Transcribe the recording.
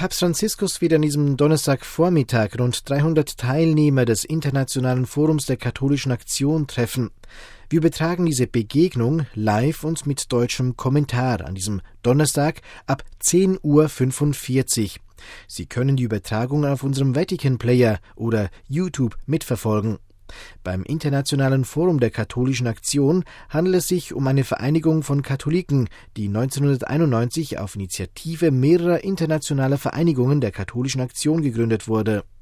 Papst Franziskus wird an diesem Donnerstagvormittag rund 300 Teilnehmer des Internationalen Forums der Katholischen Aktion treffen. Wir übertragen diese Begegnung live und mit deutschem Kommentar an diesem Donnerstag ab 10:45 Uhr. Sie können die Übertragung auf unserem Vatican Player oder YouTube mitverfolgen. Beim Internationalen Forum der Katholischen Aktion handelt es sich um eine Vereinigung von Katholiken, die 1991 auf Initiative mehrerer internationaler Vereinigungen der Katholischen Aktion gegründet wurde.